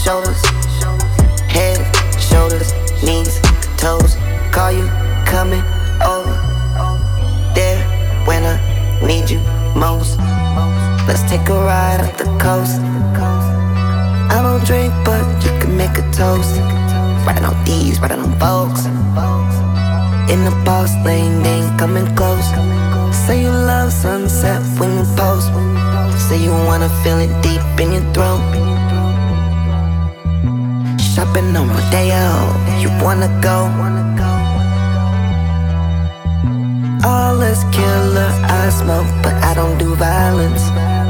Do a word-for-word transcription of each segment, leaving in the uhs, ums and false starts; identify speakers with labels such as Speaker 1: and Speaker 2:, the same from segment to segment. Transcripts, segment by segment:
Speaker 1: shoulders, head, shoulders, knees, toes. Call you coming over there when I need you most. Let's take a ride up the coast. I don't drink, but you can make a toast. Riding on these, riding on folks. In the boss lane, they ain't coming close. Say you love sunset when you post. Say you wanna feel it deep in your throat. Shopping on Rodeo, you wanna go. All is killer, I smoke, but I don't do violence.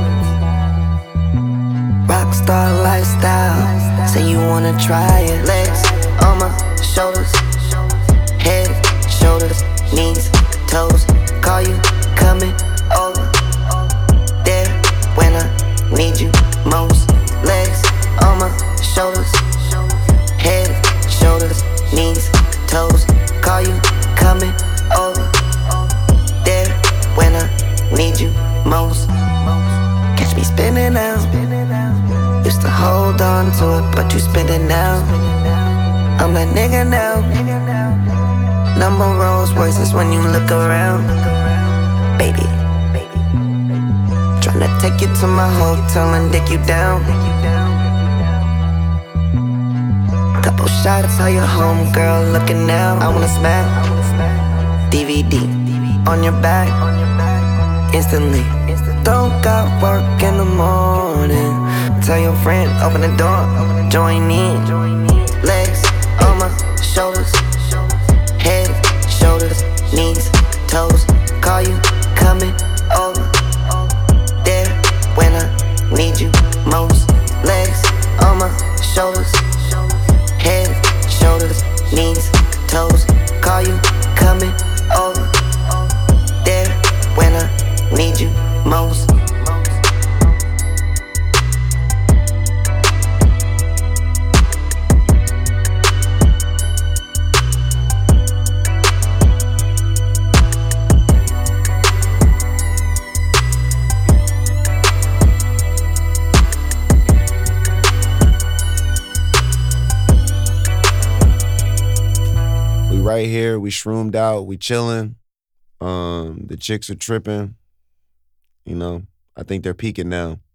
Speaker 1: Rockstar lifestyle, say you wanna try it. Legs on my shoulders, head, shoulders, knees, toes. Call you coming over there when I need you most. Legs on my shoulders, head, shoulders, knees, toes. Call you coming over there when I need you most. Catch me spinning out. Used to hold on to it, but you spin it now. I'm that nigga now. Number Rolls Royces when you look around. Baby, tryna take you to my hotel and dick you down. Couple shots, how your homegirl looking now. I wanna smack D V D on your back instantly. Don't got work in the morning. Tell your friend, open the door, join in. Legs on my shoulders, head, shoulders, knees, toes. Call you coming over there when I need you most. Legs on my shoulders, head, shoulders, knees, toes. Call you coming over there when I need you most.
Speaker 2: Right here, we shroomed out, we chilling. Um, the chicks are tripping. You know, I think they're peaking now.